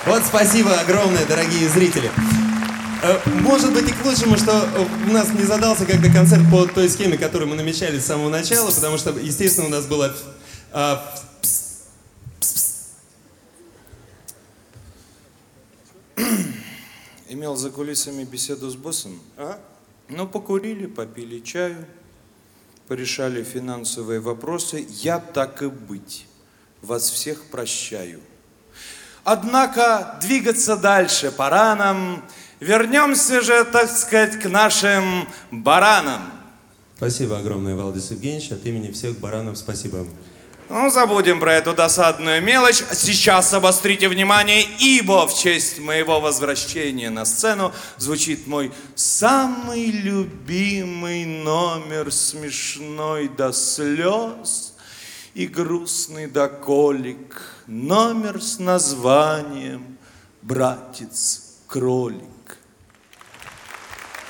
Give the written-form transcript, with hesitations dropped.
Вот спасибо огромное, дорогие зрители. Может быть и к лучшему, что у нас не задался как-то концерт по той схеме, которую мы намечали с самого начала, потому что, естественно, у нас было... Имел за кулисами беседу с боссом. Ну, покурили, попили чаю, порешали финансовые вопросы. Я, так и быть, вас всех прощаю. Однако двигаться дальше пора нам. Вернемся же, так сказать, к нашим баранам. Спасибо огромное, Валдис Евгеньевич. От имени всех баранов спасибо. Ну, забудем про эту досадную мелочь. Сейчас обострите внимание, ибо в честь моего возвращения на сцену звучит мой самый любимый номер, смешной до слез и грустный до колик. Номер с названием «Братец-кролик».